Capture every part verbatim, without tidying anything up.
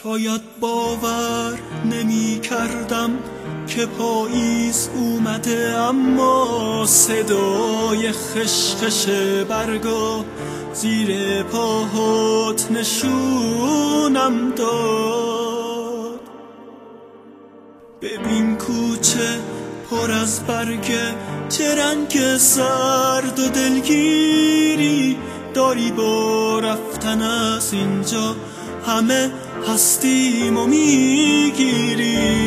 شاید باور نمی کردم که پاییز اومده، اما صدای خشخش برگا زیر پاهات نشونم داد. ببین کوچه پر از برگه، چه رنگ سرد و دلگیری داری با رفتن از اینجا، همه هستیم و میگیری.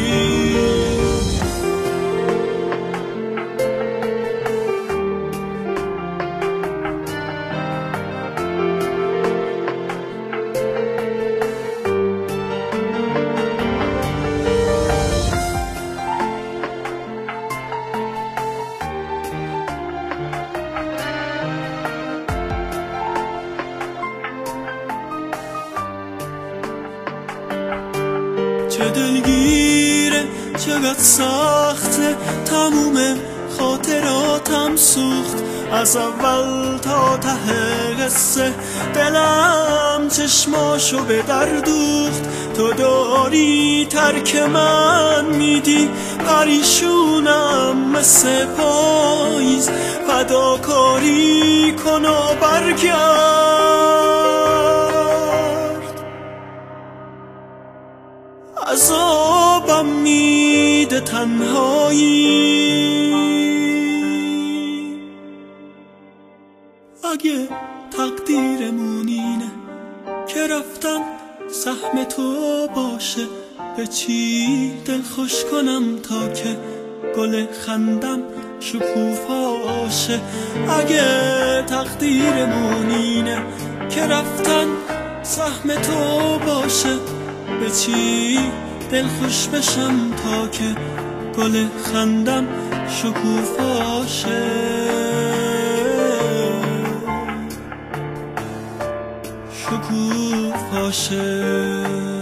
چه دلگیره، چقدر سخته، تموم خاطراتم سوخت از اول تا ته قصه. دلم چشماشو به در دوخت، تو داری ترک من میدی، پریشونم مثل پاییز، فداکاری کن و برگرد. عذابم میده تنهایی، اگه تقدیرمون اینه که رفتن سهم تو باشه، به چی دل خوش کنم تا که گل خندم شکوفاشه. اگه تقدیرمون اینه که رفتن سهم تو باشه، به چی دل خوش بشم تا که گل خندم شکوفاشه، شکوفاشه.